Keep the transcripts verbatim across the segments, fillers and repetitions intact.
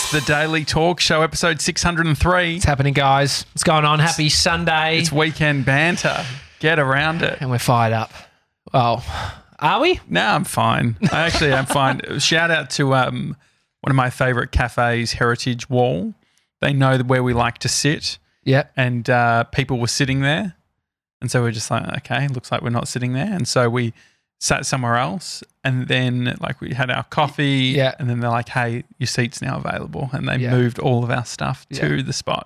It's the Daily Talk Show, episode six hundred three. What's happening, guys? What's going on? Happy Sunday. It's weekend banter. Get around it. And we're fired up. Oh, are we? No, I'm fine. I actually am fine. Shout out to um, one of my favourite cafes, Heritage Wall. They know where we like to sit. Yeah. And uh, people were sitting there. And so we're just like, okay, looks like we're not sitting there. And so we sat somewhere else. And then like we had our coffee. Yeah. And then they're like, hey, your seat's now available. And they Yeah. moved all of our stuff to Yeah. the spot.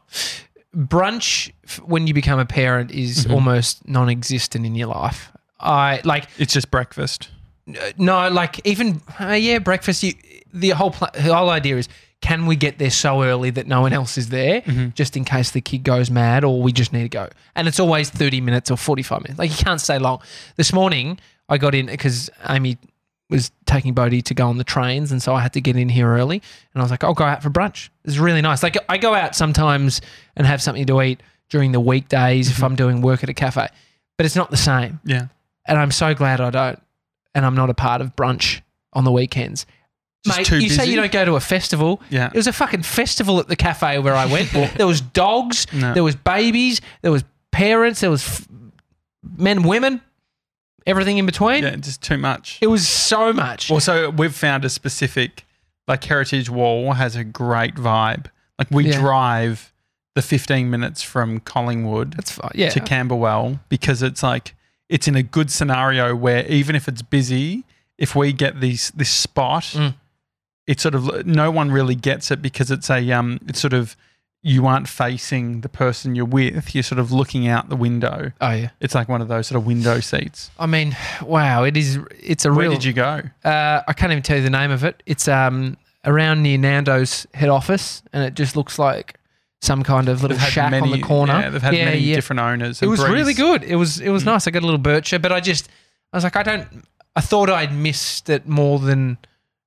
Brunch, f- when you become a parent, is Mhm. almost non-existent in your life. I like It's just breakfast. no, like even uh, yeah, breakfast. You, the whole pl- the whole idea is, can we get there so early that no one else is there, Mhm. just in case the kid goes mad, or we just need to go. And it's always thirty minutes or forty-five minutes. Like you can't stay long. This morning I got in because Amy was taking Bodhi to go on the trains, and so I had to get in here early. And I was like, I'll go out for brunch. It's really nice. Like I go out sometimes and have something to eat during the weekdays if I'm doing work at a cafe, but it's not the same. Yeah. And I'm so glad I don't, and I'm not a part of brunch on the weekends. Just Mate, too you say busy? you don't go to a festival. Yeah. It was a fucking festival at the cafe where I went. There was dogs, No. there was babies, there was parents, there was f- men, women, everything in between. Yeah, just too much. It was so much. Also, we've found a specific, like Heritage Wall has a great vibe. Like we Yeah. drive the fifteen minutes from Collingwood That's fine. Yeah. to Camberwell because it's like, it's in a good scenario where even if it's busy, if we get these this spot, Mm. it's sort of, no one really gets it because it's a, um, it's sort of, you aren't facing the person you're with. You're sort of looking out the window. Oh yeah. It's like one of those sort of window seats. I mean, wow. It is. It's a Where real. did you go? Uh, I can't even tell you the name of it. It's um around near Nando's head office, and it just looks like some kind of little They've had shack many- on the corner. Yeah, they've had Yeah, many yeah. different owners. It and was breeds. really good. It was it was Mm. nice. I got a little bircher, but I just I was like, I don't. I thought I'd missed it more than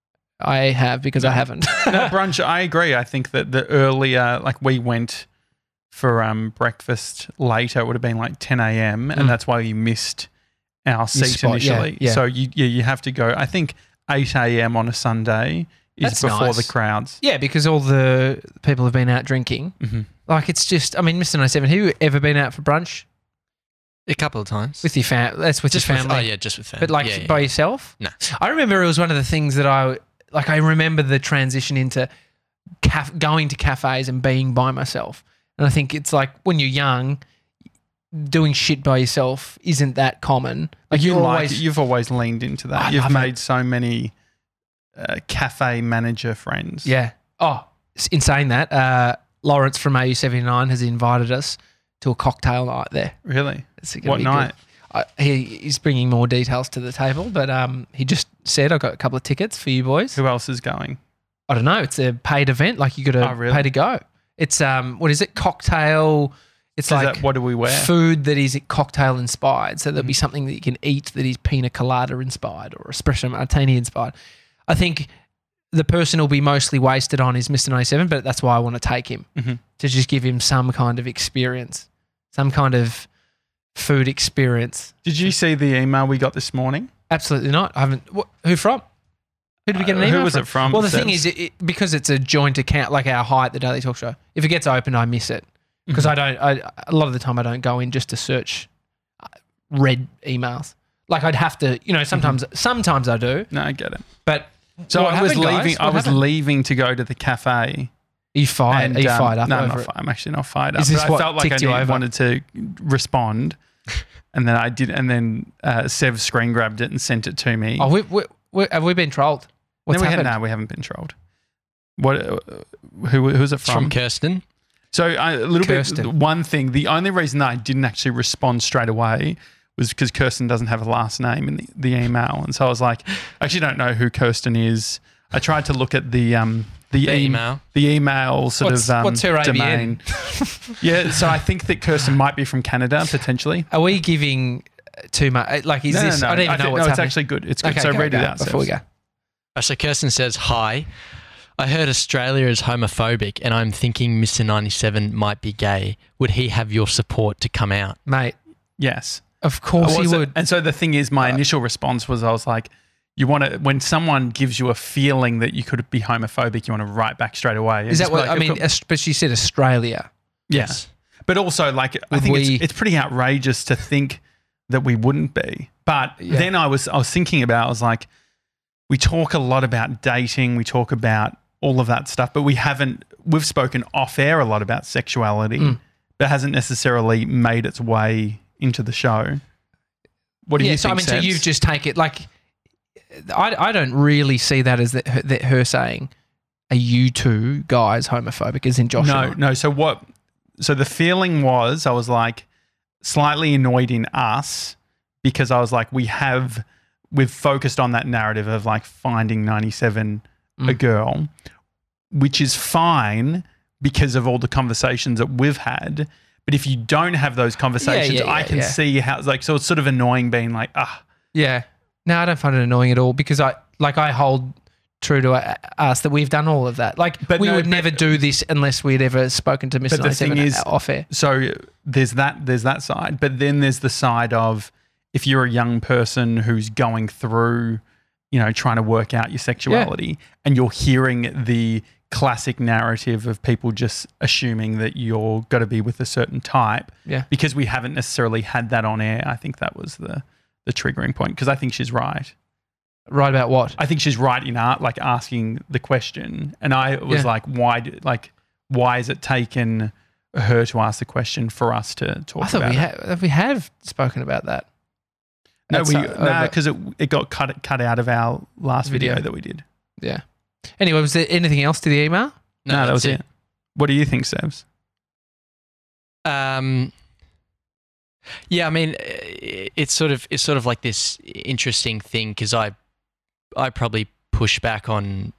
I have because I haven't. No, brunch, I agree. I think that the earlier, like we went for um, breakfast later, it would have been like ten a.m. and Mm. that's why you missed our seat spot, yeah, initially. yeah. So you yeah, you have to go, I think eight a.m. on a Sunday is That's before nice. the crowds. Yeah, because all the people have been out drinking. Mhm. Like it's just, I mean, Mister ninety-seven. Have you ever been out for brunch A couple of times. with your family? That's with just your with, family. oh yeah, just with family. But like yeah, yeah. by yourself? No. I remember it was one of the things that I like. I remember the transition into caf- going to cafes and being by myself. And I think it's like when you're young, doing shit by yourself isn't that common. Like you you're like always it. You've always leaned into that. I You've love it. made so many uh, cafe manager friends. yeah. Oh, s- in saying that, uh, Lawrence from A U seventy-nine has invited us to a cocktail night there. Really? It's gonna What be good. night? I, he, he's bringing more details to the table, but um, he just said I got a couple of tickets for you boys. Who else is going? I don't know. It's a paid event. Like you got to Oh, really? pay to go. It's um, what is it? Cocktail. It's Is like that, what do we wear? food that is cocktail inspired. So there'll be Mhm. something that you can eat that is pina colada inspired or espresso martini inspired. I think the person will be mostly wasted on is Mister ninety-seven, but that's why I want to take him Mhm. to just give him some kind of experience, some kind of food experience. Did you see the email we got this morning? Absolutely not. I haven't. What, who from? Who did we get an Uh, email who was from? it from? Well, the thing Sebs? is, it, it, because it's a joint account, like our Height, the Daily Talk Show, if it gets opened, I miss it. Because Mhm. I don't, I, a lot of the time I don't go in just to search uh, read emails. Like I'd have to, you know, sometimes, sometimes I do, No, I get it. but So What I was happened, guys? leaving. I What was happened? leaving to go to the cafe. are you fired? and, Are you um, fired up No, I'm, over not it? fi- I'm actually not fired up. Is this but I what felt like I ticked you need- over? wanted to respond, and then I did, and then uh, Sev screen grabbed it and sent it to me. Oh, we, we, we, have we been trolled? What's no, we happened? had, no, we haven't been trolled. What? Uh, who? Who's it It's from? from Kirsten. So I, a little Kirsten. bit. One thing. The only reason that I didn't actually respond straight away was because Kirsten doesn't have a last name in the, the email, and so I was like, I actually don't know who Kirsten is. I tried to look at the um the, The e- email. the email sort What's- of um, what's her A B N? domain. Yeah, so I think that Kirsten might be from Canada potentially. Are we giving too much? Like, is no, this? no, no. I don't even know think- what's no, it's happening. actually good. It's good. Okay, so go, read go, it out before we Sebs. go. Uh, So Kirsten says, hi. I heard Australia is homophobic and I'm thinking Mister ninety-seven might be gay. Would he have your support to come out? Mate, Yes. of course I he was- would. And so the thing is, my Uh, initial response was I was like, You want to, when someone gives you a feeling that you could be homophobic, you want to write back straight away. Is that what, like, I mean, as- but she said Australia. Yes. But also, like, I Would think we- it's, it's pretty outrageous to think that we wouldn't be. But Yeah. then I was I was thinking about, I was like, we talk a lot about dating, we talk about all of that stuff, but we haven't, we've spoken off air a lot about sexuality, Mm. but hasn't necessarily made its way into the show. What do yeah, you so think, I mean, so Sebs? you just take it like, I, I don't really see that as that her, that her saying, are you two guys homophobic, as in Josh? No, and I. no. So what? So the feeling was, I was like slightly annoyed in us because I was like, we have, we've focused on that narrative of like finding ninety-seven a Mm. girl, which is fine because of all the conversations that we've had. But if you don't have those conversations, yeah, I yeah, can yeah. see how, like, so it's sort of annoying being like, ah, Yeah. No, I don't find it annoying at all because I like I hold true to uh, us that we've done all of that. Like But we no, would but- never do this unless we'd ever spoken to Miss But the thing ninety-seven is- off air. so there's that there's that side, but then there's the side of if you're a young person who's going through, you know, trying to work out your sexuality and you're hearing the classic narrative of people just assuming that you're got to be with a certain type Yeah. because we haven't necessarily had that on air. I think that was the the triggering point because I think she's right. Right about what? I think she's right in art, like asking the question, and I was Yeah. like, why? do- Like, why has it taken her to ask the question for us to talk I thought about we it? have we have spoken about that. No, That's, we uh, no, over- because it it got cut cut out of our last video, Video. that we did. Yeah. Anyway, was there anything else to the email? No, that that's was it. What do you think, Sebs? Um, yeah, I mean, i- it's sort of it's sort of like this interesting thing because I I probably push back on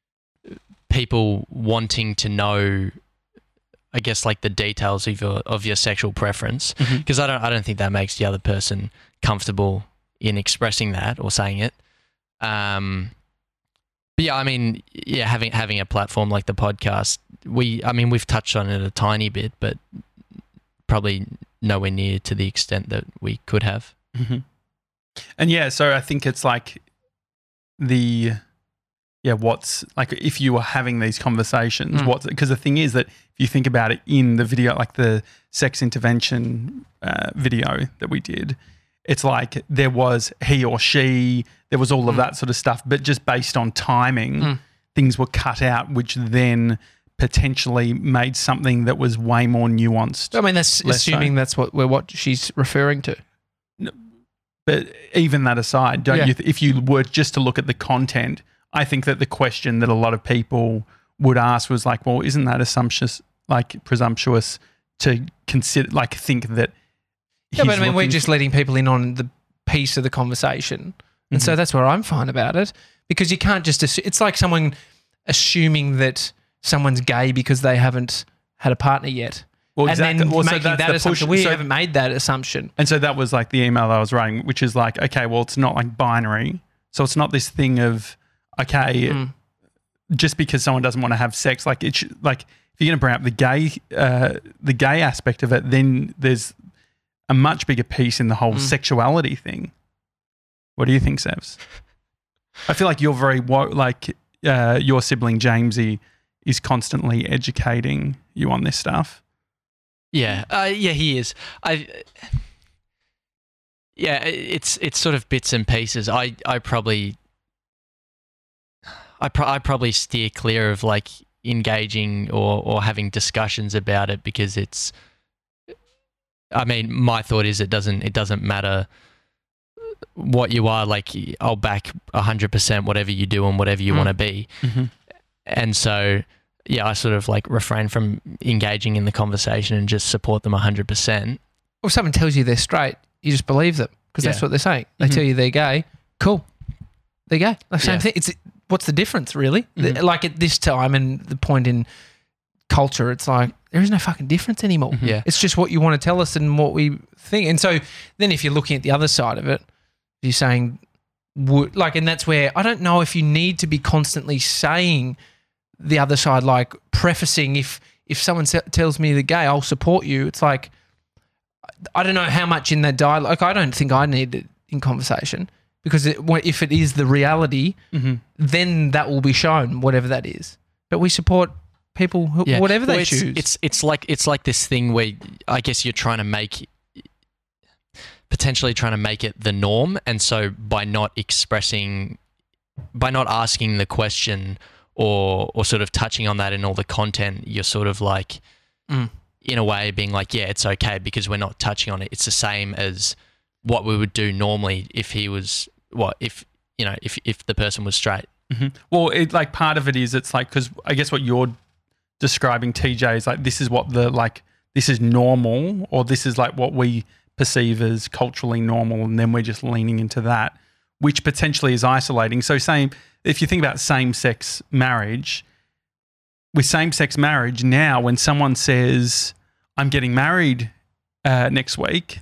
people wanting to know, I guess, like the details of your of your sexual preference Mhm. because I don't I don't think that makes the other person comfortable in expressing that or saying it. Um, but yeah, I mean, yeah, having having a platform like the podcast, we I mean we've touched on it a tiny bit, but probably nowhere near to the extent that we could have. Mm-hmm. And yeah, so I think it's like the yeah, what's like if you were having these conversations, Mm. what's because the thing is that if you think about it in the video, like the sex intervention uh, video that we did, it's like there was he or she, there was all of Mm. that sort of stuff, but just based on timing, Mm. things were cut out, which then potentially made something that was way more nuanced. I mean, that's Less assuming so. that's what we're what she's referring to. But even that aside, don't Yeah. you? Th- if you were just to look at the content, I think that the question that a lot of people would ask was like, "Well, isn't that assumptuous, like presumptuous, to consider, like think that?" Yeah, but he's I mean, we're looking- just letting people in on the piece of the conversation. And so Mhm. that's where I'm fine about it because you can't just, assu- it's like someone assuming that someone's gay because they haven't had a partner yet. well, and exactly. then Well, so making that's that the assumption. push- We so- haven't made that assumption. And so that was like the email I was writing, which is like, okay, well, it's not like binary. So it's not this thing of, okay, Mm. just because someone doesn't want to have sex, like it should, like if you're going to bring up the gay, uh, the gay aspect of it, then there's a much bigger piece in the whole Mm. sexuality thing. What do you think, Sebs? I feel like you're very wo- like uh, your sibling Jamesy is constantly educating you on this stuff. Yeah, uh, yeah, he is. I, yeah, it's it's sort of bits and pieces. I I probably, I pro- I probably steer clear of like engaging or or having discussions about it because it's. I mean, my thought is it doesn't it doesn't matter what you are. Like, I'll back a hundred percent whatever you do and whatever you Mm. want to be, Mm-hmm. and so. Yeah, I sort of like refrain from engaging in the conversation and just support them one hundred percent. Or if someone tells you they're straight, you just believe them because that's Yeah. what they're saying. They Mhm. tell you they're gay. Cool. They're gay. Like, same Yeah. thing. It's what's the difference, really? The- Mhm. Like at this time and the point in culture, it's like there is no fucking difference anymore. Mhm. Yeah. It's just what you want to tell us and what we think. And so then if you're looking at the other side of it, you're saying, would, like, and that's where I don't know if you need to be constantly saying the other side, like prefacing if if someone se- tells me they're gay, I'll support you. It's like, I don't know how much in that dialogue, like, I don't think I need it in conversation because it, wh- if it is the reality, Mm-hmm. then that will be shown, whatever that is. But we support people, who, Yeah. whatever Well, they it's, choose. It's it's like it's like this thing where I guess you're trying to make potentially trying to make it the norm, and so by not expressing, by not asking the question or or sort of touching on that in all the content, you're sort of like Mm. in a way being like, yeah, it's okay because we're not touching on it. It's the same as what we would do normally if he was what if you know if if the person was straight. Mm-hmm. Well, it like part of it is it's like because I guess what you're describing, T J, is like this is what the like this is normal, or this is like what we perceive as culturally normal, and then we're just leaning into that, which potentially is isolating. So, same if you think about same-sex marriage, with same-sex marriage now, when someone says, "I'm getting married uh, next week,"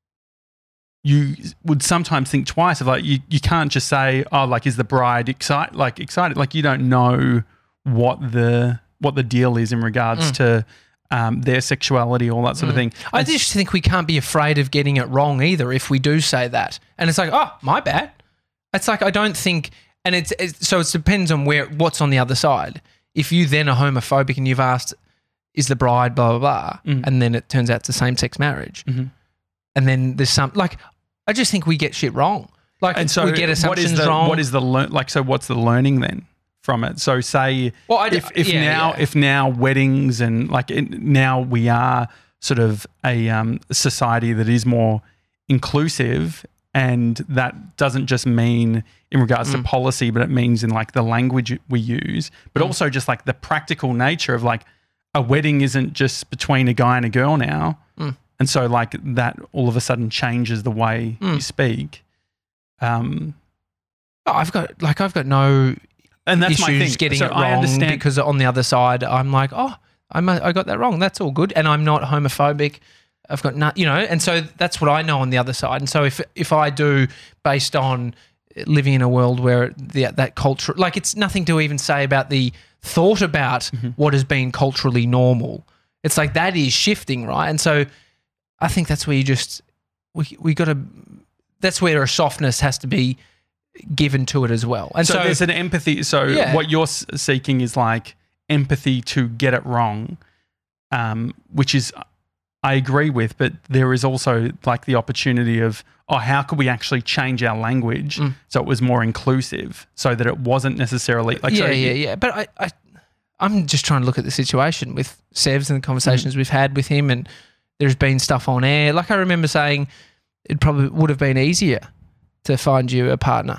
you would sometimes think twice of like you, you can't just say, oh, like is the bride excited like excited like you don't know what the what the deal is in regards Mm. to um, their sexuality, all that sort of Mm. thing. I And just think we can't be afraid of getting it wrong either if we do say that. And it's like, oh, my bad. It's like I don't think, and it's, it's so it depends on where what's on the other side. If you then are homophobic and you've asked, is the bride blah blah blah, Mm. and then it turns out to same sex marriage, Mhm. and then there's some like I just think we get shit wrong. Like and so we get what assumptions is the wrong. what is the lear- like so what's the learning then from it? So say well, I, if if yeah, now yeah. if now weddings and like it, now we are sort of a um, society that is more inclusive, and that doesn't just mean in regards Mm. to policy, but it means in like the language we use, but Mm. also just like the practical nature of like a wedding isn't just between a guy and a girl now. Mm. And so like that all of a sudden changes the way Mm. you speak. Um, Oh, I've got like I've got no and that's issues my thing. getting so it I wrong understand. because on the other side I'm like, oh, I I got that wrong. That's all good, and I'm not homophobic. I've got not, you know, and so that's what I know on the other side. And so if if I do based on living in a world where the, that culture, like it's nothing to even say about the thought about Mm-hmm. what has been culturally normal. It's like that is shifting, right? And so I think that's where you just we we got to. That's where a softness has to be given to it as well. And so, so, there's an empathy. So Yeah. what you're s- seeking is like empathy to get it wrong, um, which is I agree with, but there is also like the opportunity of, oh, how could we actually change our language Mm. so it was more inclusive, so that it wasn't necessarily like yeah, so yeah, yeah. But I, I, I'm just trying to look at the situation with Sevs and the conversations we've had with him, and there's been stuff on air. Like I remember saying, it probably would have been easier to find you a partner.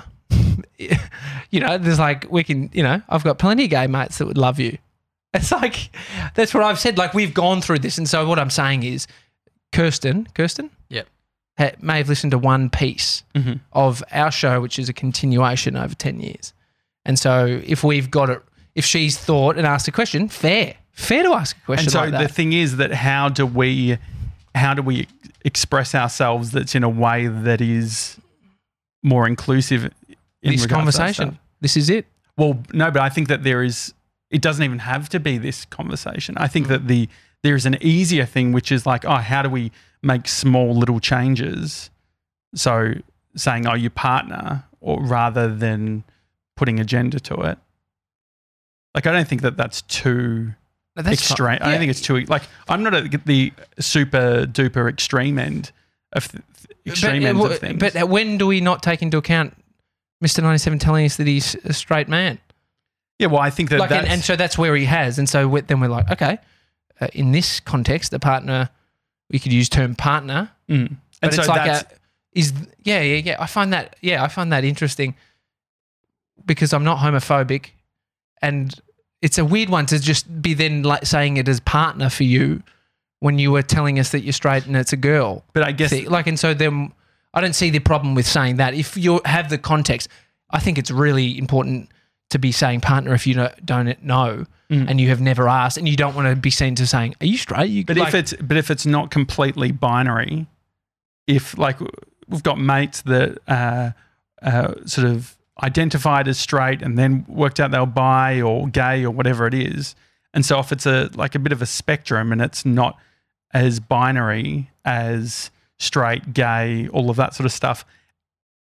You know, there's like we can. You know, I've got plenty of gay mates that would love you. It's like that's what I've said. Like we've gone through this, and so what I'm saying is, Kirsten, Kirsten, Yep. ha- may have listened to one piece Mhm. of our show, which is a continuation over ten years. And so if we've got it, if she's thought and asked a question, fair, fair to ask a question And so like the that. thing is that how do we how do we express ourselves that's in a way that is more inclusive in this regards to that conversation, stuff? this is it. Well, no, but I think that there is. It doesn't even have to be this conversation. I think that the there is an easier thing, which is like, oh, how do we make small little changes? So saying, oh, your partner, or rather than putting a gender to it. Like, I don't think that that's too No, that's extreme. fine. I don't Yeah. think it's too like. I'm not at the super duper extreme end of th- extreme but, ends uh, of things. But when do we not take into account Mister ninety-seven telling us that he's a straight man? yeah, well, I think that Like, and, that's, and so that's where he has. And so we- then we're like, okay, uh, in this context, the partner, we could use term partner. mm. and But so it's like that's, a, is yeah yeah yeah I find that yeah I find that interesting because I'm not homophobic, and it's a weird one to just be then like saying it as partner for you when you were telling us that you're straight and it's a girl but I guess thing. Like, and so then I don't see the problem with saying that if you have the context. I think it's really important to be saying partner if you don't, don't know Mm. and you have never asked, and you don't want to be seen to saying, are you straight? You, But like, if it's but if it's not completely binary, if like we've got mates that uh, uh, sort of identified as straight and then worked out they were bi or gay or whatever it is, and so if it's a like a bit of a spectrum and it's not as binary as straight, gay, all of that sort of stuff,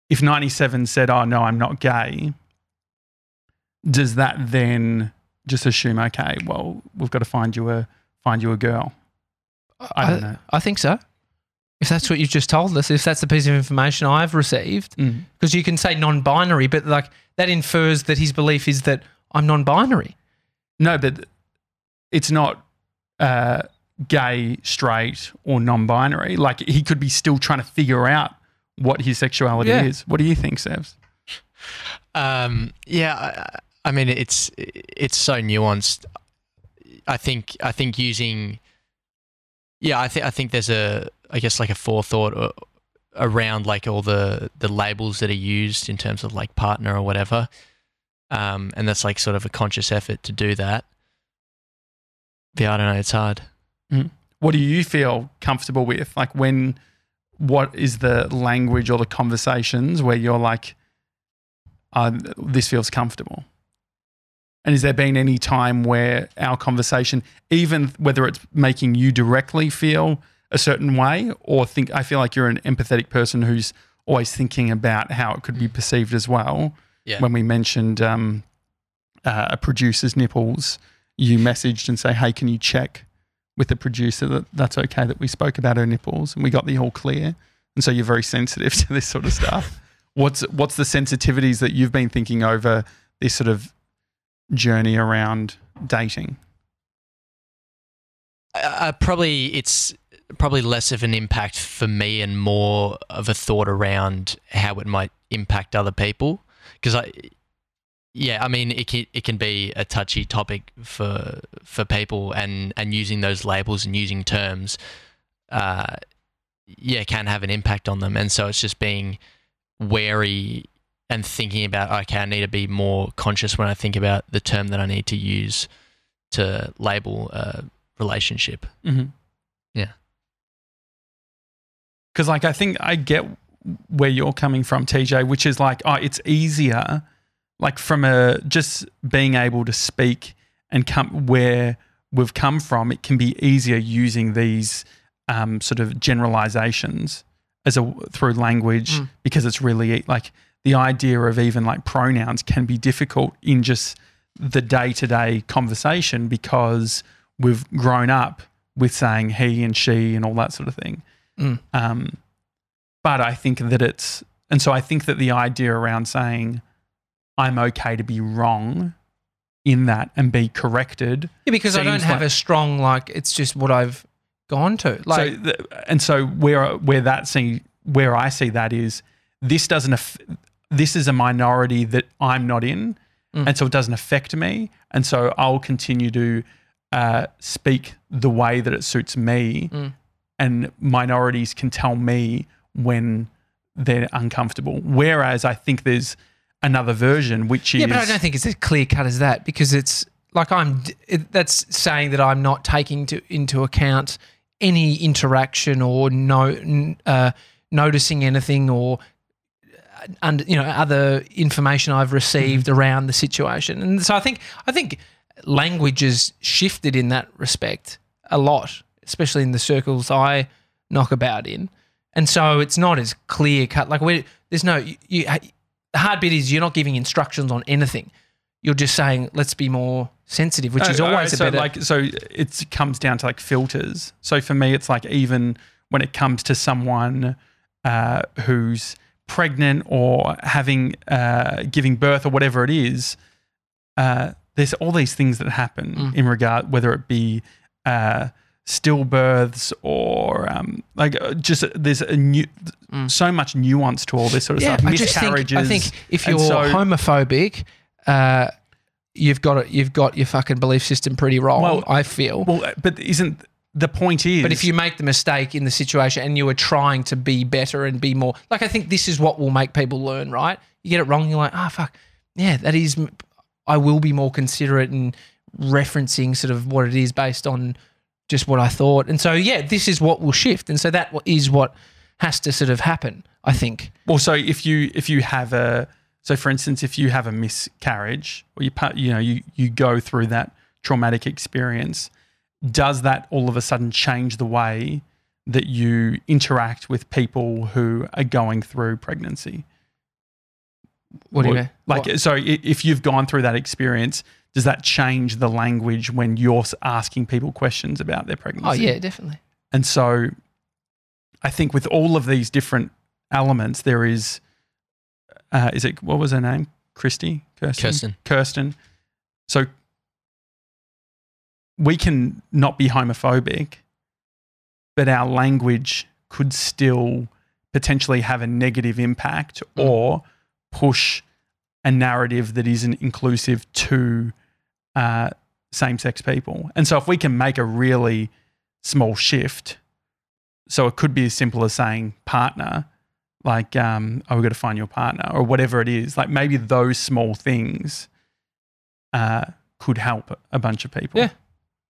if ninety-seven said, "Oh no, I'm not gay," does that then just assume, okay, well, we've got to find you a find you a girl? I don't know. I think so. If that's what you've just told us, if that's the piece of information I've received, because Mm. you can say non-binary, but like that infers that his belief is that I'm non-binary. No, but it's not uh, gay, straight, or non-binary. Like he could be still trying to figure out what his sexuality Yeah. is. What do you think, Sevs? Um, yeah, I, I mean it's it's so nuanced. I think I think using yeah, I think I think there's a I guess like a forethought uh, around like all the the labels that are used in terms of like partner or whatever, um, and that's like sort of a conscious effort to do that. Yeah, I don't know. It's hard. What do you feel comfortable with? Like when, what is the language or the conversations where you're like, uh, this feels comfortable? And has there been any time where our conversation, even whether it's making you directly feel a certain way or think, I feel like you're an empathetic person who's always thinking about how it could be perceived as well. Yeah. When we mentioned um, uh, a producer's nipples, you messaged and say, hey, can you check with the producer that that's okay that we spoke about her nipples, and we got the all clear. And so you're very sensitive to this sort of stuff. What's what's the sensitivities that you've been thinking over this sort of journey around dating? Uh, probably it's probably less of an impact for me and more of a thought around how it might impact other people. Because I, yeah, I mean, it can, it can be a touchy topic for for people, and, and using those labels and using terms, uh, yeah, can have an impact on them. And so it's just being wary and thinking about, okay, I need to be more conscious when I think about the term that I need to use to label a relationship. Mm-hmm. Yeah. Because like I think I get where you're coming from, T J, which is like, oh, it's easier, like from a just being able to speak and come where we've come from, it can be easier using these um, sort of generalizations as a through language Mm. because it's really like the idea of even like pronouns can be difficult in just the day-to-day conversation because we've grown up with saying he and she and all that sort of thing. Mm. Um, but I think that it's, and so I think that the idea around saying I'm okay to be wrong in that and be corrected. Yeah, because I don't seems have like- a strong, like, it's just what I've gone to. Like, so the, and so where where that see where I see that is this doesn't aff- this is a minority that I'm not in, Mm. and so it doesn't affect me, and so I'll continue to uh, speak the way that it suits me, Mm. and minorities can tell me when they're uncomfortable. Whereas I think there's another version which is yeah, but I don't think it's as clear cut as that, because it's like I'm. It, that's saying that I'm not taking to, into account any interaction or no n- uh, noticing anything or uh, under, you know, other information I've received Mm-hmm. around the situation. And so I think I think language has shifted in that respect a lot, especially in the circles I knock about in. And so it's not as clear cut. Like we, there's no. You, you, the hard bit is you're not giving instructions on anything. You're just saying let's be more sensitive, which Oh, is always oh, a so better. like so it comes down to like filters. So for me, it's like even when it comes to someone uh, who's pregnant or having uh, giving birth or whatever it is, uh, there's all these things that happen Mm. in regard, whether it be uh, stillbirths or um, like uh, just there's a new Mm. so much nuance to all this sort of yeah, stuff. I just think, Miscarriages. I think if and you're so- homophobic, uh, you've got it. You've got your fucking belief system pretty wrong. Well, I feel. well, but isn't the point is? But if you make the mistake in the situation and you are trying to be better and be more, like I think this is what will make people learn, right? You get it wrong, you're like, ah, oh, fuck, yeah, that is. I will be more considerate in referencing sort of what it is based on just what I thought, and so yeah, this is what will shift, and so that is what has to sort of happen, I think. Well, so if you if you have a so for instance, if you have a miscarriage or you pa- you know you you go through that traumatic experience, does that all of a sudden change the way that you interact with people who are going through pregnancy? What do you What- mean? Like, What? so i- if you've gone through that experience, does that change the language when you're s- asking people questions about their pregnancy? Oh yeah, definitely. And so I think with all of these different elements, there is, uh, is it, what was her name? Christy? Kirsten? Kirsten. Kirsten. So we can not be homophobic, but our language could still potentially have a negative impact or push a narrative that isn't inclusive to uh, same-sex people. And so if we can make a really small shift, so it could be as simple as saying partner, like, um, oh, we've got to find your partner or whatever it is. Like maybe those small things uh, could help a bunch of people. Yeah.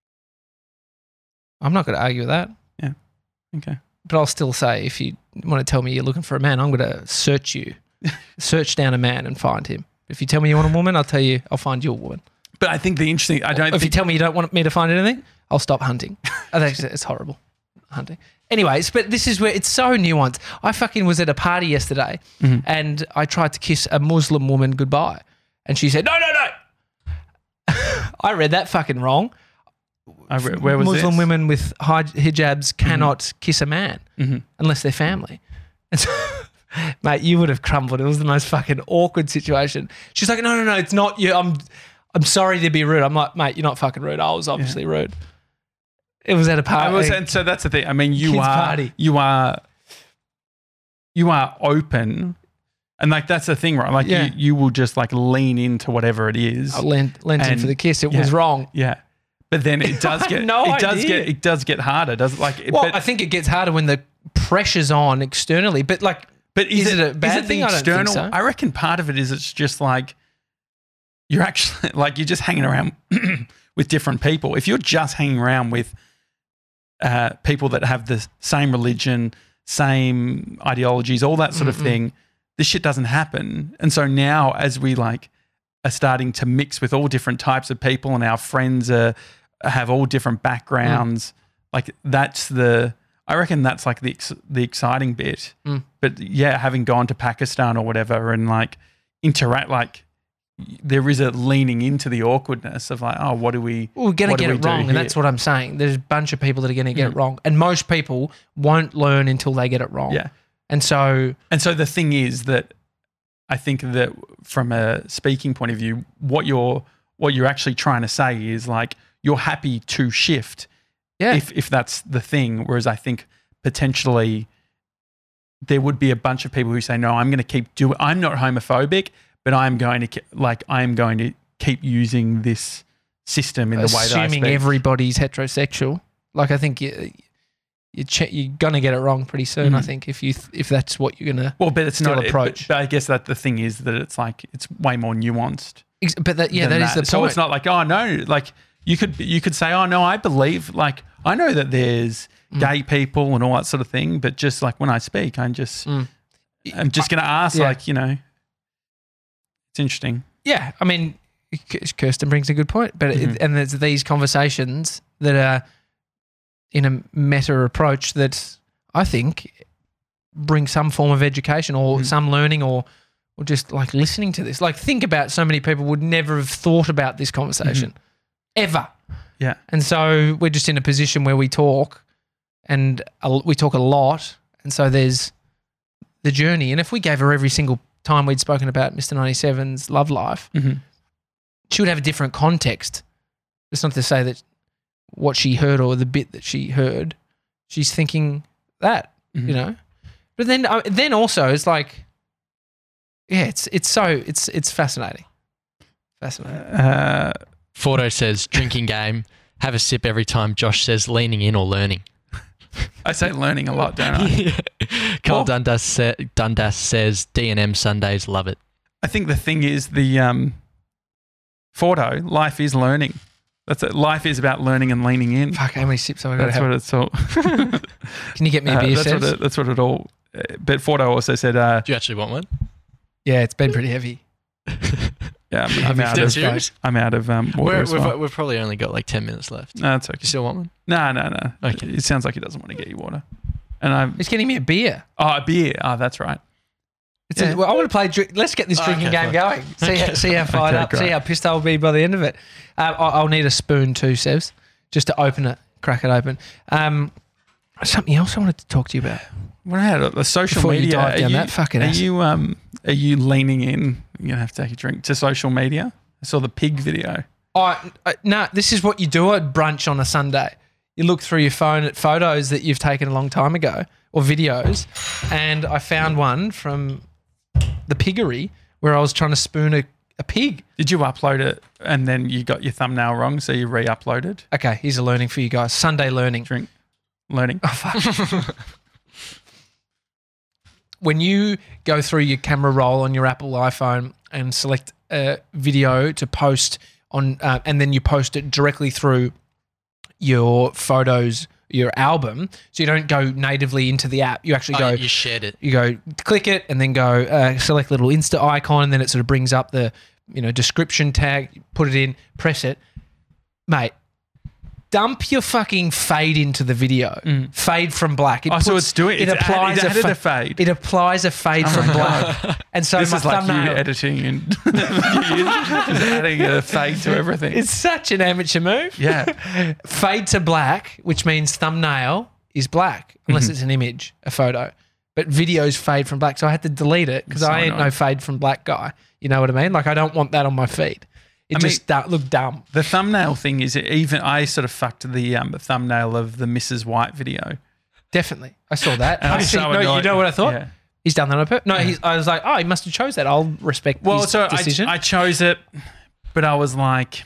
I'm not going to argue with that. Okay. But I'll still say, if you want to tell me you're looking for a man, I'm going to search you, search down a man and find him. If you tell me you want a woman, I'll tell you I'll find you a woman. But I think the interesting, I don't If you think, tell me you don't want me to find anything, I'll stop hunting. I think it's horrible, hunting. Anyways, but this is where it's so nuanced. I fucking was at a party yesterday Mhm. and I tried to kiss a Muslim woman goodbye. And she said, no, no, no. I read that fucking wrong. I re- where was Muslim this? women with high hijabs cannot kiss a man Mhm. unless they're family. And so, mate, you would have crumbled. It was the most fucking awkward situation. She's like, no, no, no, it's not you. I'm I'm sorry to be rude. I'm like, mate, you're not fucking rude. I was obviously rude. It was at a party. I was, and so that's the thing. I mean, you Kids' are, party. you are, you are open, and like that's the thing, right? Like Yeah. you, you will just like lean into whatever it is. I lent, lent in And- for the kiss. It yeah. was wrong. Yeah, but then it does I had get, no it does idea. get, it does get harder. Does it? Like, it- Well, but, I think it gets harder when the pressure's on externally. But like, but is, is it, it a bad is it thing? the I don't think external? so. I reckon part of it is it's just like you're actually like you're just hanging around with different people. If you're just hanging around with uh, people that have the same religion, same ideologies, all that sort of Mm-mm. thing, this shit doesn't happen. And so now, as we like are starting to mix with all different types of people, and our friends are have all different backgrounds, like that's the. I reckon that's like the ex- the exciting bit. Mm. But yeah, having gone to Pakistan or whatever and like interact, like there is a leaning into the awkwardness of like, oh, what do we? well, we're going to what do get we it do wrong. here? And that's what I'm saying. There's a bunch of people that are going to get Mm. it wrong. And most people won't learn until they get it wrong. Yeah. And so, And so the thing is that I think that from a speaking point of view, what you're what you're actually trying to say is like you're happy to shift yeah. if if that's the thing. Whereas I think potentially there would be a bunch of people who say, no, I'm going to keep doing. I'm not homophobic, but I'm going to ke- like I'm going to keep using this system in the way that I assuming speak. everybody's heterosexual, like I think you, you ch- you're going to get it wrong pretty soon. I Mhm. think if you th- if that's what you're going to. well, but it's still not approach. But, but I guess that the thing is that it's like it's way more nuanced. Ex- But that yeah, than that is the So point. it's not like, oh no, like you could you could say, oh no, I believe, like I know that there's Mm. gay people and all that sort of thing, but just like when I speak, I'm just Mm. I'm just going to ask, Yeah. like, you know, it's interesting. Yeah, I mean, K- Kirsten brings a good point, but Mhm. it, and there's these conversations that are in a meta approach that I think bring some form of education or Mhm. some learning or or just like listening to this. Like think about so many people would never have thought about this conversation ever. Yeah. And so we're just in a position where we talk and a, we talk a lot. And so there's the journey. And if we gave her every single time we'd spoken about Mister ninety-seven's love life, Mm-hmm. she would have a different context. It's not to say that what she heard or the bit that she heard, she's thinking that, Mhm. you know. But then, uh, then also it's like, yeah, it's it's so it's it's fascinating, fascinating. Uh, Fordo says drinking game. Have a sip every time Josh says leaning in or learning. I say learning a lot, don't I? Carl Well- Dundas, sa- Dundas says D and M Sundays love it. I think the thing is the um, Fordo, life is learning. That's it. Life is about learning and leaning in. Fuck, how many sips have I got to That's have? what it's all. Can you get me a Uh, beer, that's, what Sebs? it, that's what it all. uh, But Fordo also said, uh, Do you actually want one? Yeah, it's been pretty heavy. "Yeah, I'm, I'm Heavy out Dead of serious? I'm out of um, water We're, as we've, well." we've probably only got like ten minutes left. No, it's okay. You still want one? No, no, no. Okay. It sounds like he doesn't want to get you water. And I'm He's getting me a beer. oh a beer. Oh, that's right. It's Yeah. a, well, I want to play. Drink, let's get this drinking Okay, game going. See how, see how fired Okay, up. great. See how pissed I'll be by the end of it. Uh, I'll, I'll need a spoon too, Sevs, just to open it, crack it open. Um, something else I wanted to talk to you about. What about the social Before you media? dive Are down you, that fucking are ass. you um are you leaning in? You're gonna have to take a drink to social media. I saw the pig video. Oh, uh, no, this is what you do at brunch on a Sunday. You look through your phone at photos that you've taken a long time ago or videos, and I found one from the piggery where I was trying to spoon a, a pig. Did you upload it and then you got your thumbnail wrong, so you re-uploaded? Okay, here's a learning for you guys. Sunday learning. Drink, learning. Oh, fuck. When you go through your camera roll on your Apple iPhone and select a video to post on, uh, and then you post it directly through your photos, your album, so you don't go natively into the app. You actually Oh, go, you shared it. you go click it and then go uh, select little Insta icon, and then it sort of brings up the, you know, description tag, put it in, press it. Mate, dump your fucking fade into the video. Fade from black. It Oh, so puts- it's doing- it's add- it's added fa- a fade. It applies a fade Oh from my black. And so This my is like you thumbnail. editing and just adding a fade to everything. It's such an amateur move. yeah. Fade to black, which means thumbnail is black, unless Mm-hmm. it's an image, a photo. But videos fade from black. So I had to delete it because So I ain't no annoying. fade from black guy. You know what I mean? Like, I don't want that on my feed. It I mean- just da- looked dumb. The thumbnail thing is even I sort of fucked the um, thumbnail of the Missus White video. Definitely. I saw that. And I I'm see, so no, you annoyed. know what I thought? Yeah. He's done that on purpose. No, he's, I was like, oh, he must have chose that. I'll respect Well, his so I, decision. I chose it, but I was like,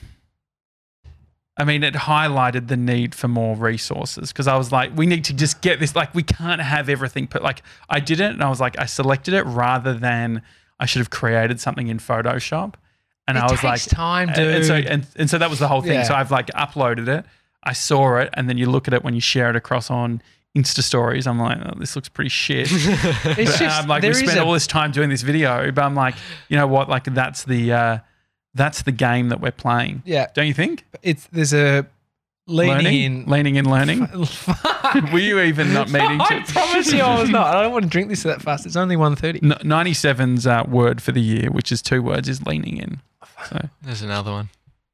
I mean, it highlighted the need for more resources because I was like, we need to just get this. Like, we can't have everything put. Like, I did it, and I was like, I selected it rather than I should have created something in Photoshop. And It I was takes like, time, and- And so, dude. and, and so that was the whole thing. Yeah. So I've like uploaded it. I saw it, and then you look at it when you share it across on Insta stories. I'm like, oh, this looks pretty shit. it's But just, I'm like, there we is spent a- all this time doing this video, but I'm like, you know what? Like, that's the uh, that's the game that we're playing. yeah, Don't you think? it's there's a leaning learning, in. leaning in, learning. Fuck. Were you even not meaning I to? promise you I was not. I don't want to drink this that fast. It's only one thirty. N- ninety-seven's uh, word for the year, which is two words, is leaning in. So There's another one.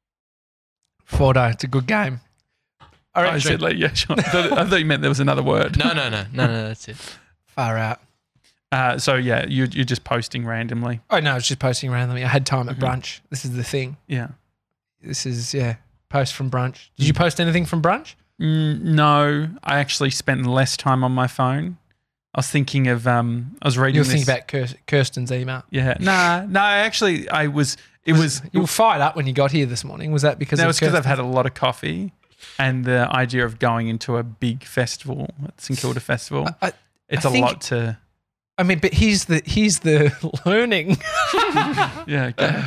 Fordo, it's a good game. All I right, said, like, yeah, sure. I thought, I thought you meant there was another word. No, no, no, no, no. That's it. far out. Uh, so yeah, you, you're just posting randomly. Oh no, I was just posting randomly. I had time at Mhm. brunch. This is the thing. Yeah. This is yeah, post from brunch. Did you post anything from brunch? Mm, no, I actually spent less time on my phone. I was thinking of um, I was reading. You'll this, think about Kir- Kirsten's email. Yeah. Nah, no. Actually, I was. It was. You were fired up when you got here this morning. Was that because That of was because I've Kirsten? had a lot of coffee, and the idea of going into a big festival, at St Kilda Festival, I, it's I a think- lot to. I mean, but here's the here's the learning. Yeah. Okay.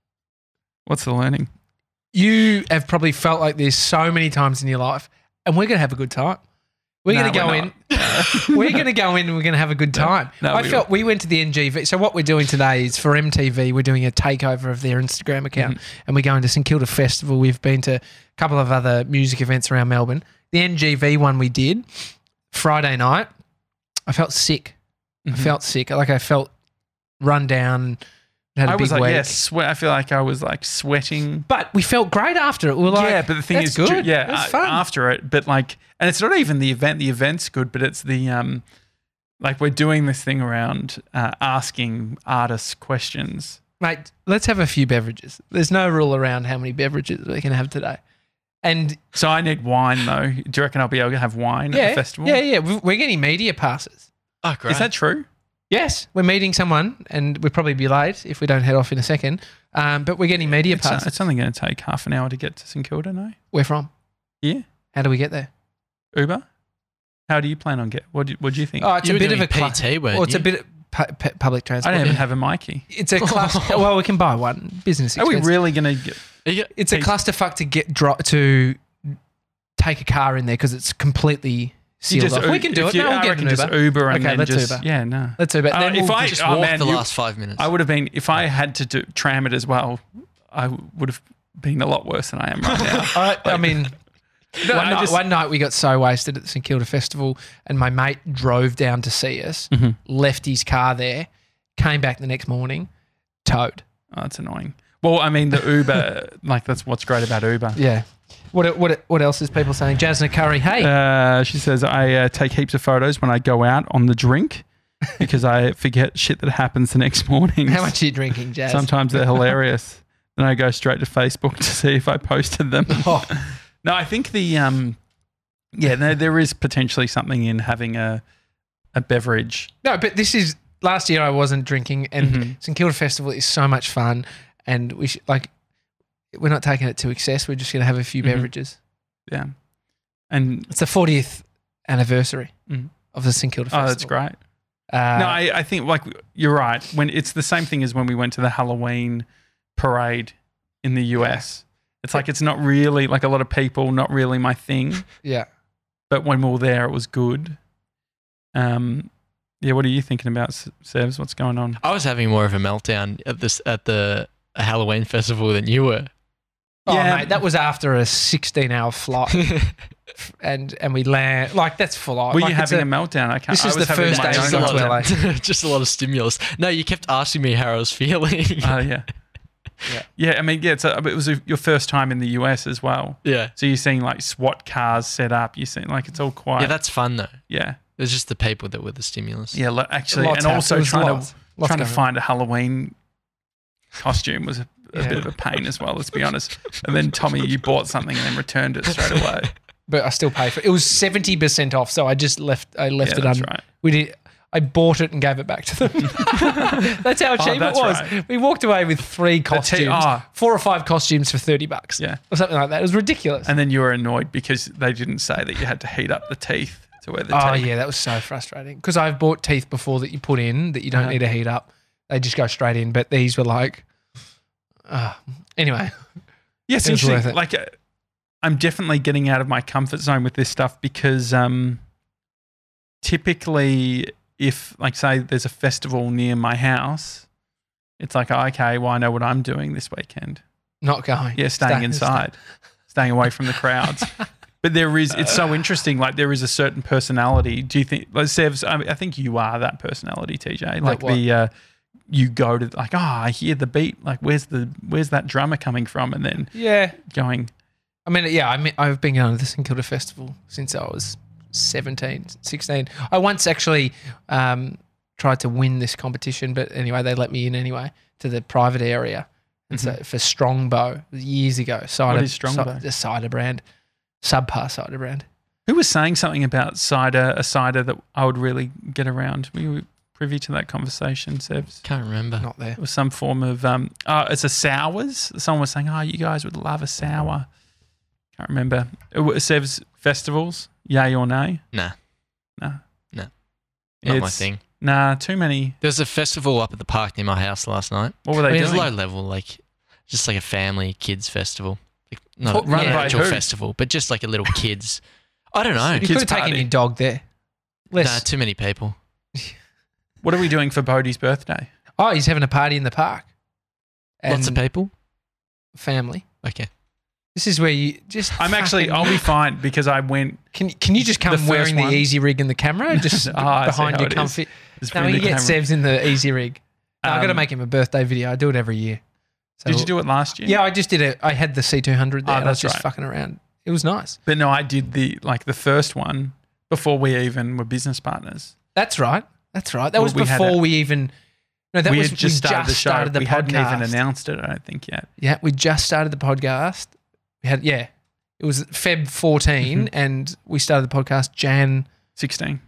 What's the learning? You have probably felt like this so many times in your life, and we're gonna have a good time. We're No, gonna go we're in. We're gonna go in and we're gonna have a good time. no, I we felt we went to the N G V. So what we're doing today is for M T V. We're doing a takeover of their Instagram account, Mm-hmm. and we're going to St Kilda Festival. We've been to a couple of other music events around Melbourne. The N G V one we did Friday night. I felt sick. I Mhm. felt sick. Like I felt run down. Had a I big was like, week. yeah, sweat. I feel like I was like sweating. But we felt great after it. We were like, yeah, but the thing that's is, good. yeah, That's uh, fun. after it, but like, and it's not even the event. The event's good, but it's the um, like we're doing this thing around uh, asking artists questions. Mate, let's have a few beverages. There's no rule around how many beverages we can have today. And So I need wine though. Do you reckon I'll be able to have wine yeah, at the festival? yeah, yeah, we- we're getting media passes. Oh, great. Is that true? Yes, we're meeting someone, and we'll probably be late if we don't head off in a second. Um, but we're getting media It's, uh, passes. it's only going to take half an hour to get to St Kilda, no? We're from. Yeah. How do we get there? Uber? How do you plan on get? What do, what do you think? Oh, it's You a were bit of doing a clu- P T, weren't Well, it's a you? bit of pu- pu- public I transport. don't even have a Mikey. It's a cluster. Well, we can buy one. Business Are we expense. really going to get? Are you- It's a Hey. clusterfuck to get dro- to take a car in there because it's completely You sealed off. U- We can do if it. you- No, we'll I get reckon an just Uber. Uber and Okay, then let's just Uber. yeah, no. Let's do it. Uh, Then if we'll I- just oh, walk man, the you- last five minutes. I would have been if I had to do, tram it as well. I would have been a lot worse than I am right now. I, I mean, No, one, I night, just- one night we got so wasted at the St Kilda Festival, and my mate drove down to see us, Mhm. left his car there, came back the next morning, towed. Oh, that's annoying. Well, I mean, the Uber, like that's what's great about Uber. Yeah. What what what else is people saying? Jasna Curry, hey. Uh, she says, I uh, take heaps of photos when I go out on the drink because I forget shit that happens the next morning. How much are you drinking, Jazz? Sometimes they're hilarious. Then I go straight to Facebook to see if I posted them. Oh. No, I think the, um, yeah, no, there is potentially something in having a a beverage. No, but this is, last year I wasn't drinking and Mhm. St Kilda Festival is so much fun and we should, like, we're not taking it to excess. We're just going to have a few Mhm. beverages. Yeah. And, It's the fortieth anniversary Mhm. of the St Kilda Festival. oh, that's great. Uh, No, I, I think like you're right. When it's the same thing as when we went to the Halloween parade in the U S. It's like it's not really like a lot of people, not really my thing. yeah. But when we were there, it was good. Um, yeah. What are you thinking about, S- Sevs? What's going on? I was having more of a meltdown at this at the Halloween festival than you were. Oh, Yeah. mate, that was after a sixteen-hour flight, and and we land like that's full on. Were like, you it's having a, a, meltdown? I can't. this I is was the having first my day own we just, a got lot to meltdown. L A. of, just a lot of stimulus. No, you kept asking me how I was feeling. Oh yeah. Yeah. Yeah. I mean, yeah. It's a, it was a, your first time in the U S as well. yeah. So you're seeing like SWAT cars set up. You're seeing like it's all quiet. Yeah, that's fun though. yeah. It was just the people that were the stimulus. Yeah. lo- Actually, Lots and happened. also There was trying lots. to Lots trying to going on. find a Halloween costume was a, a Yeah. bit of a pain as well. Let's be honest. And then Tommy, you bought something and then returned it straight away. But I still pay for it. It was seventy percent off, so I just left. I left Yeah, it that's on. right. We did. I bought it and gave it back to them. That's how Oh, cheap that's it was. right. We walked away with three te- costumes, oh. four or five costumes for thirty bucks, Yeah. or something like that. It was ridiculous. And then you were annoyed because they didn't say that you had to heat up the teeth to wear the Oh teeth. yeah, that was so frustrating. Because I've bought teeth before that you put in that you don't Uh-huh. need to heat up. They just go straight in. But these were like, uh, anyway. Yeah, it's It was interesting. worth it. Like, uh, I'm definitely getting out of my comfort zone with this stuff because um, typically, if like say there's a festival near my house, it's like okay, well I know what I'm doing this weekend. Not going. Yeah, staying Stay- inside, staying away from the crowds. But there is, it's so interesting. Like there is a certain personality. Do you think, like Sevs? I, mean, I think you are that personality, T J. Like what? the, uh, you go to like, oh, I hear the beat. Like where's the, where's that drummer coming from? And then Yeah. going, I mean, yeah, I mean, I've been going to the St Kilda Festival since I was seventeen, sixteen. I once actually um, tried to win this competition, but anyway, they let me in anyway to the private area. And so for Strongbow years ago. Cider, What is Strongbow? ci- The cider brand, subpar cider brand. who was saying something about cider, a cider that I would really get around? Were you privy to that conversation, Sevs? Can't remember. Not there. It was some form of, um, oh, it's a sours. Someone was saying, oh, you guys would love a sour. Can't remember. It was Sevs festivals, yay or nay? Nah, No. No. not my It's- thing. Nah, too many. There was a festival up at the park near my house last night. What were they I mean, it was doing? low level, like just like a family kids festival. Like, not What- a, run not by an actual who? festival, but just like a little kids. I don't know. You Kids could have taken party. your dog there. Less. Nah, too many people. What are we doing for Bodie's birthday? Oh, he's having a party in the park. Lots of And people. family. Okay. This is where you just. I'm actually, fucking- I'll be fine because I went. Can can you just The come first wearing one. the easy rig and the camera just Ah, I see behind how your it is. comfy? Just No, bring you the get camera. Sevs in the easy rig. No, I've got to Um, make him a birthday video. I do it every year. So, Did you do it last year? Yeah, I just did it. I had the C two hundred there. Oh, and I was that's just right. fucking around. It was nice. But no, I did the like the first one before we even were business partners. That's right. That's right. That Well, was we had before a- we even. No, that we was had just we started the show. started the we podcast. hadn't even announced it, I don't think yet. Yeah, we just started the podcast. We had yeah, it was Feb fourteen, Mhm. and we started the podcast Jan. sixteen.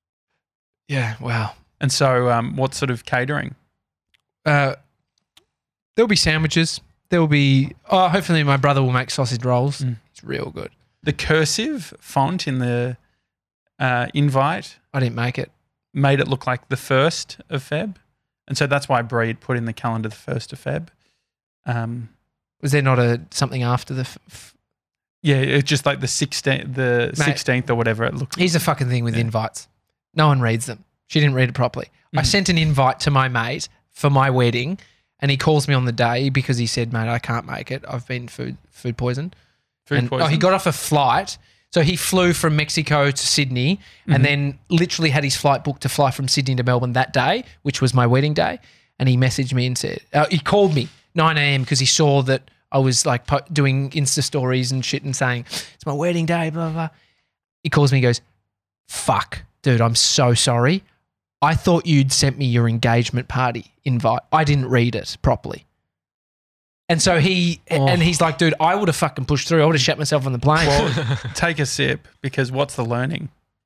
Yeah, wow. And so, um, what sort of catering? Uh, there'll be sandwiches. There'll be. Oh, hopefully my brother will make sausage rolls. Mm. It's real good. The cursive font in the uh, invite I didn't make it. made it look like the first of Feb, and so that's why Bree had put in the calendar the first of Feb. Um, Was there not a something after the? F- f- yeah, it's just like the sixteenth, the Mate. sixteenth or whatever it looked. Here's the fucking thing with Yeah. invites. No one reads them. She didn't read it properly. I Mhm. sent an invite to my mate for my wedding, and he calls me on the day because he said, "Mate, I can't make it. I've been food food poisoned." Food and, poison. Oh, he got off a flight. So he flew from Mexico to Sydney Mm-hmm. and then literally had his flight booked to fly from Sydney to Melbourne that day, which was my wedding day. And he messaged me and said, uh, he called me nine a.m. because he saw that I was like po- doing Insta stories and shit and saying, it's my wedding day, blah, blah, blah. He calls me and goes, fuck, dude, I'm so sorry. I thought you'd sent me your engagement party invite. I didn't read it properly. And so he, Oh. and he's like, dude, I would have fucking pushed through. I would have shut myself on the plane. Well, take a sip because what's the learning?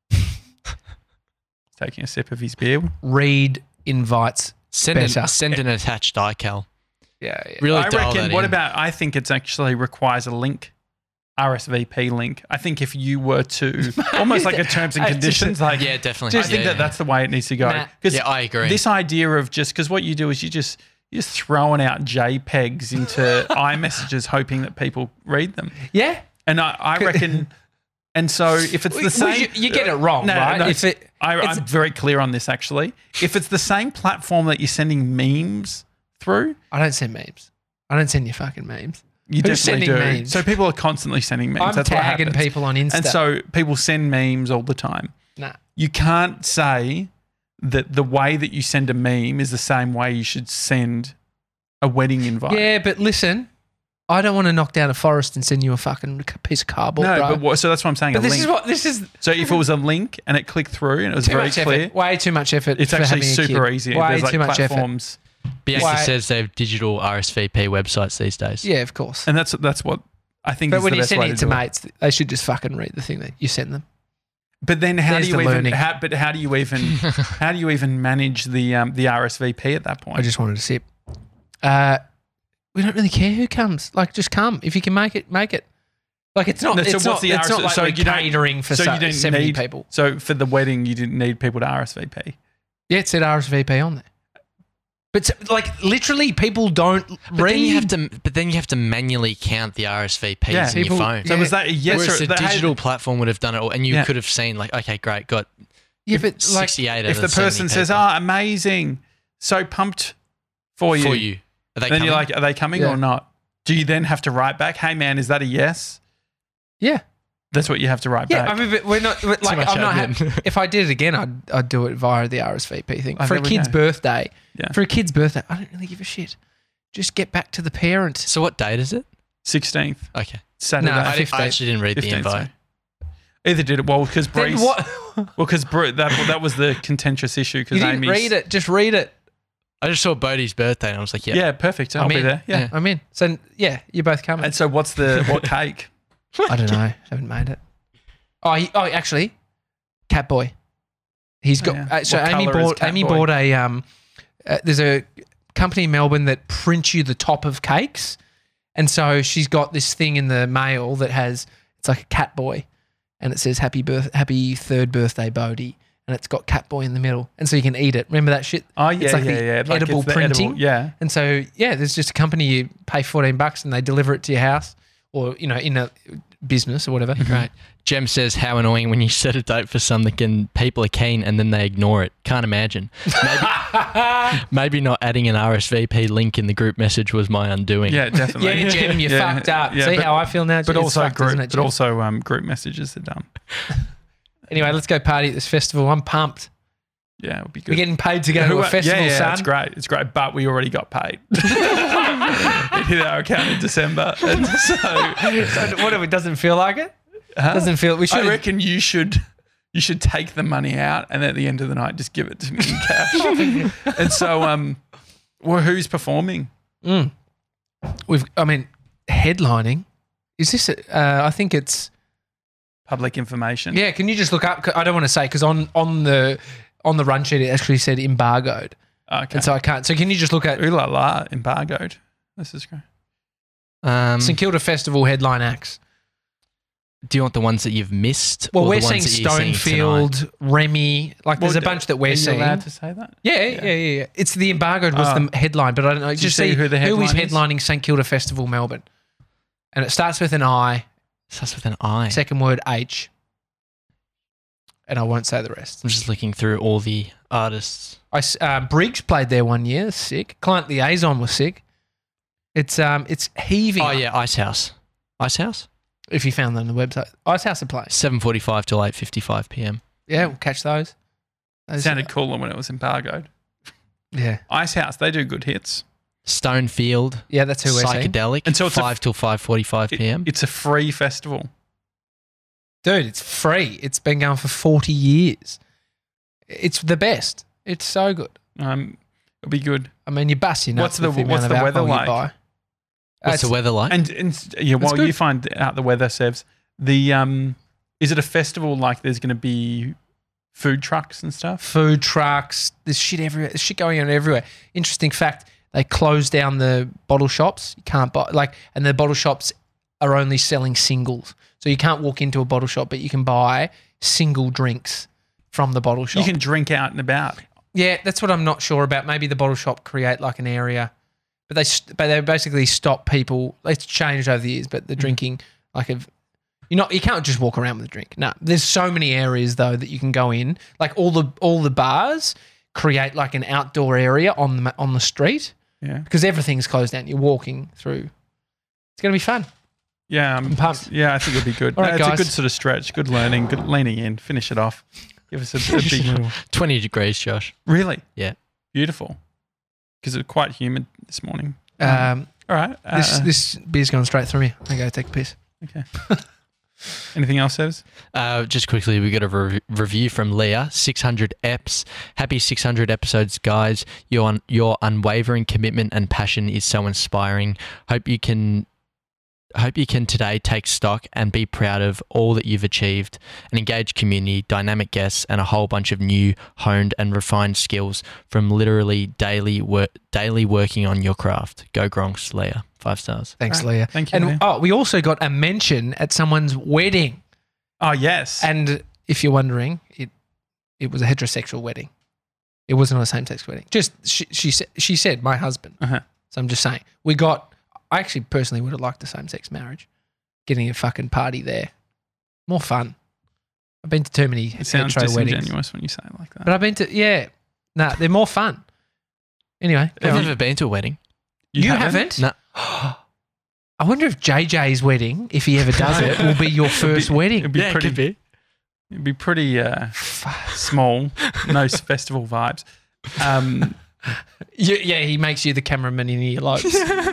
Taking a sip of his beer. Read invites. Send an, Better. send an attached iCal. Yeah, yeah. Really I dial reckon. that What in. about? I think it's actually requires a link, R S V P link. I think if you were to almost like a terms and I just- conditions, like Yeah, definitely. I think yeah, that that's the way it needs to go. Nah. Because Yeah, I agree. this idea of just because what you do is you just you're just throwing out JPEGs into iMessages, hoping that people read them. Yeah. And I, I reckon. And so if it's the Well, same, you, you get it wrong, No, right? no, if it, I, it's- I'm very clear on this actually. If it's the same platform that you're sending memes through, I don't send memes. I don't send you fucking memes. you Who's definitely sending do. memes? So people are constantly sending memes. I'm That's what tagging happens. people on Insta. And so people send memes all the time. nah. You can't say that the way that you send a meme is the same way you should send a wedding invite. Yeah, but listen, I don't want to knock down a forest and send you a fucking piece of cardboard, No, bro. but what, so that's what I'm saying. But a this link. is what this is. so if it was a link and it clicked through and it was Too very much clear, effort. Way too much effort. it's for actually having a super kid. easy. Way There's like too much effort. platforms, Bianca Why- says they have digital R S V P websites these days. Yeah, of course. and that's that's what I think. But is when the you're best way sending it to do mates, they should just fucking read the thing that you send them. But then how There's do you the even? learning. How, but how do you even? how do you even manage the um, the R S V P at that point? I just wanted to sip. Uh, we don't really care who comes. Like, just come. If you can make it, make it. Like, it's not. No, so it's what's not, the it's R S V not like so we're you don't- catering for so so you didn't seventy need- people. So for the wedding, you didn't need people to R S V P. Yeah, it said R S V P on there. But s- like, literally, people don't But read. then you have to. But then you have to manually count the R S V Ps Yeah. in People- your phone. So Yeah. was that a yes Whereas or the that had- digital platform would have done it all, and you Yeah. could have seen like, okay, great, got yeah, but like, sixty-eight. if out the of seventy person says, people. "Oh, amazing, so pumped for you," for you, are they then coming? you're like, "Are they coming Yeah. or not?" Do you then have to write back, "Hey man, is that a yes?" yeah, That's what you have to write yeah. back. I mean, but we're not like much I'm not. admin. Ha- if I did it again, I'd I'd do it via the R S V P thing Oh, for a there we kid's go. birthday. Yeah. For a kid's birthday, I don't really give a shit. Just get back to the parent. So what date is it? Sixteenth Okay, Saturday. No, I, did, fifteenth. I actually didn't read the fifteenth. invite. Either did it well because Then Breeze. what? Well, because that that was the contentious issue because You didn't Amy's. read it. Just read it. I just saw Bodie's birthday, and I was like, yeah, Yeah, perfect. I'll I'm be in. there. Yeah. Yeah. I'm in. So yeah, you're both coming. And so, what's the what cake? I don't know. Haven't made it. Oh, he, oh, actually, Catboy. He's Oh, got. yeah. uh, so What Amy colour is bought. Amy Catboy? bought a. Um, uh, there's a company in Melbourne that prints you the top of cakes, and so she's got this thing in the mail that has. It's like a Catboy, and it says "Happy birth, Happy third birthday, Bodie," and it's got Catboy in the middle, and so you can eat it. Remember that shit? Oh yeah, It's like yeah, the yeah. Like edible it's the printing. edible- yeah. And so, yeah, there's just a company you pay fourteen bucks and they deliver it to your house or, you know, in a business or whatever. Great. Jem says, how annoying when you set a date for something and people are keen and then they ignore it. Can't imagine. Maybe, maybe not adding an R S V P link in the group message was my undoing. Yeah, definitely. Yeah, Jem, you Yeah, fucked up. yeah, See but- how I feel now? But It's also fucked, group, isn't it, but Jem? also um, group messages are dumb. Anyway, let's go party at this festival. I'm pumped. Yeah, it would be good. We're getting paid to go Yeah, to who- a festival, yeah, yeah, son. it's great. It's great, but we already got paid. It hit our account in December, and so So what if it doesn't feel like it? Huh? Doesn't feel. We should. I reckon you should you should take the money out, and at the end of the night, just give it to me in cash. And so, um, well, who's performing? Mm. We've. I mean, headlining. Is this? A, uh, I think it's. Public information. Yeah. Can you just look up? 'Cause I don't want to say because on on the on the run sheet it actually said embargoed, Okay. and so I can't. So can you just look at Ooh la la, embargoed. This is great. Um, St Kilda Festival headline acts? do you want the ones that you've missed? Well, or we're the seeing ones that you're seeing tonight? Stonefield, Remy. Like, there's Well, a bunch that we're Are you seeing. allowed to say that? Yeah, yeah, yeah, yeah. It's the embargoed was Oh. the headline, but I don't know. you Just see see who the who is headline is? headlining St Kilda Festival Melbourne, and it starts with an I. Starts with an I. Second word H, and I won't say the rest. I'm just looking through all the artists. I s- uh, Briggs played there one year. Sick. Client Liaison was sick. It's um, it's heaving. Oh yeah, Ice House. Ice House. if you found them on the website. Ice House of Play. seven forty-five till eight fifty-five p.m. Yeah, we'll catch those. It those sounded cooler when it was embargoed. Yeah. Ice House, they do good hits. Stonefield, Yeah, that's who we're seeing. Psychedelic, And so it's a- five till five forty-five It- p.m. it's a free festival. Dude, it's free. It's been going for forty years. It's the best. It's so good. Um, it'll be good. I mean, you bust your What's nuts the- with the, what's amount the of weather alcohol like? you buy. What's the It's- weather like? And, and yeah, while good. you find out the weather, Sevs, the um, is it a festival like there's going to be food trucks and stuff? Food trucks, there's shit everywhere. There's shit going on everywhere. Interesting fact, they closed down the bottle shops. You can't buy, like, and the bottle shops are only selling singles. So you can't walk into a bottle shop, but you can buy single drinks from the bottle shop. You can drink out and about. Yeah, that's what I'm not sure about. Maybe the bottle shop create like an area, but they st- but they basically stop people. It's changed over the years, but the drinking like of you not you can't just walk around with a drink. No, there's so many areas though that you can go in. Like all the all the bars create like an outdoor area on the on the street Yeah. because everything's closed down. You're walking through. It's gonna be fun. Yeah, I'm, I'm pumped. Yeah, I think it'll be good. All right, No, it's guys. a good sort of stretch, good learning, good leaning in, finish it off. Give us a, a big little. twenty degrees, Josh. Really? Yeah. Beautiful. Because it was quite humid this morning. Um, All right. Uh, this this beer's going straight through me. I go take a piss. okay. Anything else, Sevs? Uh, just quickly, we got a re- review from Leah. six hundred eps. Happy six hundred episodes, guys. Your un- your unwavering commitment and passion is so inspiring. Hope you can. Hope you can today take stock and be proud of all that you've achieved. An engaged community, dynamic guests, and a whole bunch of new, honed, and refined skills from literally daily work, daily working on your craft. Go Gronks, Leah. Five stars. Thanks, Right. Leah. Thank you, And Leah. oh, we also got a mention at someone's wedding. Oh, yes. And if you're wondering, it it was a heterosexual wedding. It wasn't a same-sex wedding. Just she she said she said my husband. Uh-huh. So I'm just saying we got. I actually personally would have liked the same-sex marriage, getting a fucking party there, more fun. I've been to too many It sounds hetero weddings, disingenuous when you say it like that. but I've been to yeah. Nah, they're more fun. Anyway, go I've on. never been to a wedding. you, haven't? No. I wonder if J J's wedding, if he ever does it, will be your first wedding. It'd be Yeah, it pretty. could be. It'd be pretty uh, small. No festival vibes. Um, You, yeah, he makes you the cameraman in he elopes.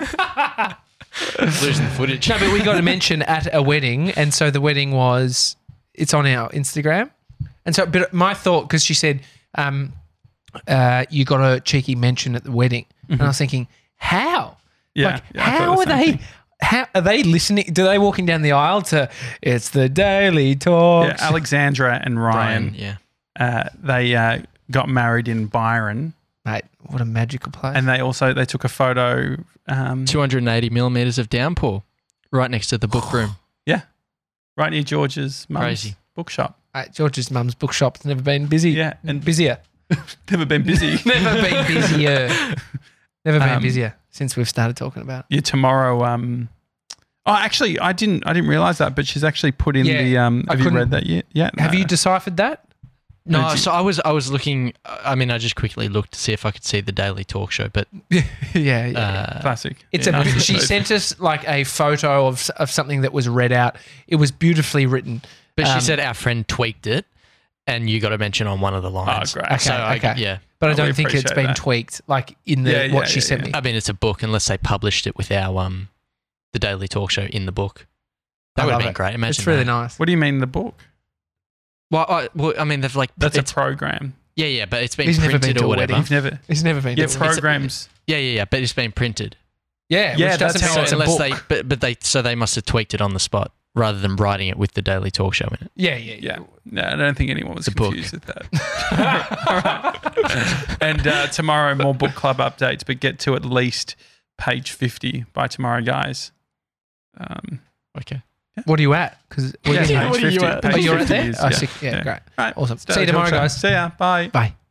Losing footage. No, but we got a mention at a wedding, and so the wedding was it's on our Instagram, and so but my thought because she said um, uh, you got a cheeky mention at the wedding, and I was thinking how yeah. like yeah, I thought how the are same they thing. how are they listening? Do they walking down the aisle to it's the Daily Talks? Yeah, Alexandra and Ryan, Brian, yeah. uh, they uh, got married in Byron, Mate, what a magical place! and they also they took a photo. Um, two hundred eighty millimeters of downpour right next to the book room. right near George's mum's Crazy. bookshop. Mate, George's mum's bookshop's never been busy. Yeah, and busier. never been busy. Never been busier. Never been Um, busier since we've started talking about it. Yeah, tomorrow. Um, oh, actually, I didn't. I didn't realize that, but she's actually put in Yeah, the. Um, I have you couldn't- read that yet? Yeah. Have no. you deciphered that? No, Did you- so I was I was looking. I mean, I just quickly looked to see if I could see the Daily Talk Show, but yeah, yeah. uh, Classic. It's Yeah, a. no, She no. sent us like a photo of of something that was read out. It was beautifully written. but Um, she said our friend tweaked it, and you got to mention on one of the Oh, lines. great. Okay. So I, yeah, But I Oh, don't we think it's appreciate been that. tweaked like in the Yeah, yeah, what she yeah, sent yeah. me. I mean, it's a book. Unless they published it with our um, the Daily Talk Show in the book, that I would have love been it. great. Imagine It's really that. nice. What do you mean the book? Well, I, well, I mean, they've like That's a it's, program. yeah, yeah, but it's been He's never printed been to or a whatever. wedding. You've never. It's never been. Yeah, to a- programs. Yeah, yeah, yeah, but it's been printed. yeah, Yeah, which that's doesn't how mean it- it's a unless book. they, but but they, so they must have tweaked it on the spot rather than writing it with the Daily Talk Show in it. yeah, yeah, Yeah. No, I don't think anyone was The book. confused with that. All right. And uh, tomorrow, more book club updates, but get to at least page fifty by tomorrow, guys. Um, Okay. What are you at? Because yeah, Yeah, page what are you fifty. at? Page oh, you're at fifty there. is- Oh, yeah, sick. Yeah, yeah. great. Right. Awesome. Stay See you Talk tomorrow, Show. guys. See ya. Bye. Bye.